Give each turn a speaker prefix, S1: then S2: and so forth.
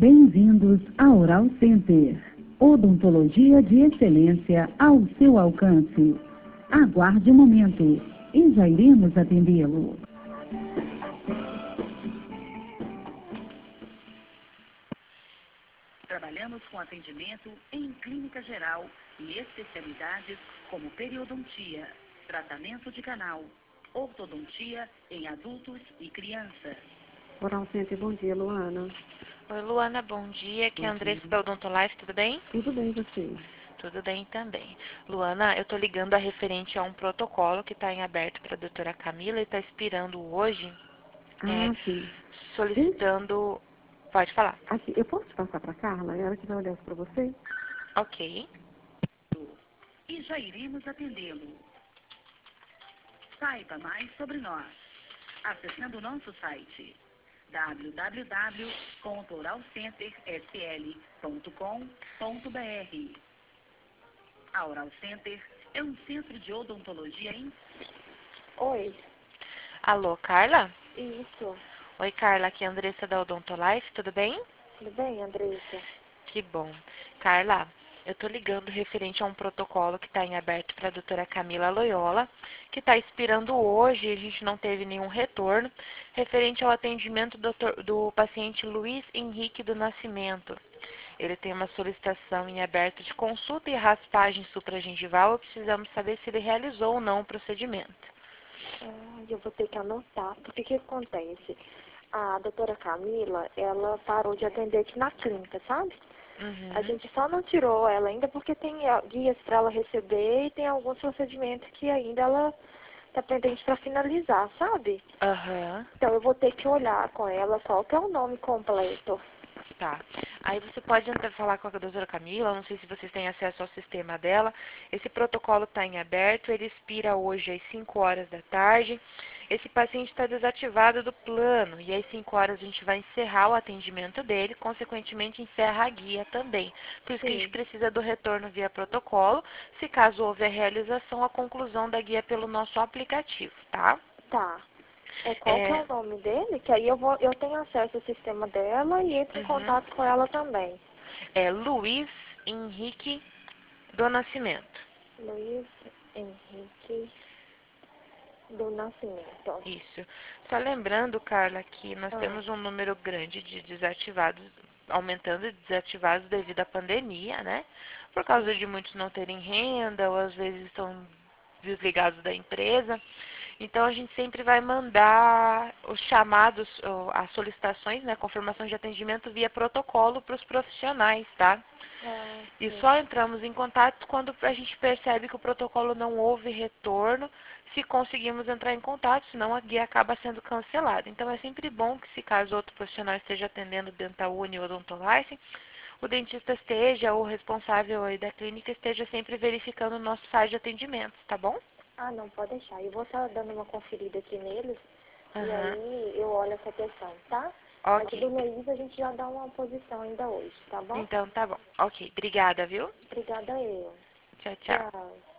S1: Bem-vindos ao Oral Center. Odontologia de excelência ao seu alcance. Aguarde um momento e já iremos atendê-lo. Trabalhamos com atendimento em clínica geral e especialidades como periodontia, tratamento de canal, ortodontia em adultos e crianças.
S2: Oral Center, bom dia, Luana.
S3: Oi, Luana, bom dia. Aqui é a Andressa da Odontolife, tudo bem?
S2: Tudo bem, você?
S3: Tudo bem também. Luana, eu tô ligando a referente a um protocolo que está em aberto para a doutora Camila e está expirando hoje,
S2: Sim.
S3: solicitando... Pode falar.
S2: Aqui, eu posso te passar para Carla? Ela que vai olhar isso para você?
S3: Ok.
S1: E já iremos atendê-lo. Saiba mais sobre nós acessando o nosso site www.oralcentersl.com.br. A Oral Center é um centro de odontologia em...
S4: Oi,
S3: Alô, Carla?
S4: isso.
S3: Oi, Carla, aqui é a Andressa da Odontolife, tudo bem?
S4: Tudo bem, Andressa?
S3: Que bom. Carla, eu tô ligando referente a um protocolo que está em aberto para a doutora Camila Loyola, que está expirando hoje e a gente não teve nenhum retorno, referente ao atendimento do paciente Luiz Henrique do Nascimento. Ele tem uma solicitação em aberto de consulta e raspagem supragengival e precisamos saber se ele realizou ou não o procedimento.
S4: Eu vou ter que anotar, porque o que acontece? A doutora Camila, ela parou de atender aqui na clínica, sabe? A gente só não tirou ela ainda porque tem guias para ela receber e tem alguns procedimentos que ainda ela tá pendente para finalizar, sabe? Então eu vou ter que olhar com ela qual que é o nome completo.
S3: Tá. Aí você pode entrar falar com a doutora Camila, não sei se vocês têm acesso ao sistema dela. Esse protocolo está em aberto, ele expira hoje às 5 horas da tarde. Esse paciente está desativado do plano e às 5 horas a gente vai encerrar o atendimento dele, consequentemente encerra a guia também. Por isso que a gente precisa do retorno via protocolo, se caso houve a realização, a conclusão da guia pelo nosso aplicativo, tá?
S4: Tá. Qual que é o nome dele? Que aí eu tenho acesso ao sistema dela e entro em contato com ela também.
S3: É Luiz Henrique do Nascimento.
S4: Luiz Henrique do Nascimento.
S3: Isso. Só lembrando, Carla, que nós temos um número grande de desativados, aumentando de desativados devido à pandemia, né? Por causa de muitos não terem renda ou às vezes estão desligados da empresa. Então a gente sempre vai mandar os chamados, as solicitações, né, confirmação de atendimento via protocolo para os profissionais, tá? E só entramos em contato quando a gente percebe que o protocolo não houve retorno, se conseguimos entrar em contato, senão a guia acaba sendo cancelada. Então é sempre bom que, se caso outro profissional esteja atendendo Dentaúni ou Odontolife, o dentista esteja, ou o responsável aí da clínica esteja sempre verificando o nosso site de atendimentos, tá bom?
S4: Não, pode deixar. Eu vou estar dando uma conferida aqui neles e aí eu olho essa questão, tá? Mas
S3: Ok.
S4: do Luiz a gente já dá uma posição ainda hoje, tá bom?
S3: Então tá bom. Ok, obrigada, viu?
S4: Obrigada eu.
S3: Tchau, tchau.
S4: Tchau.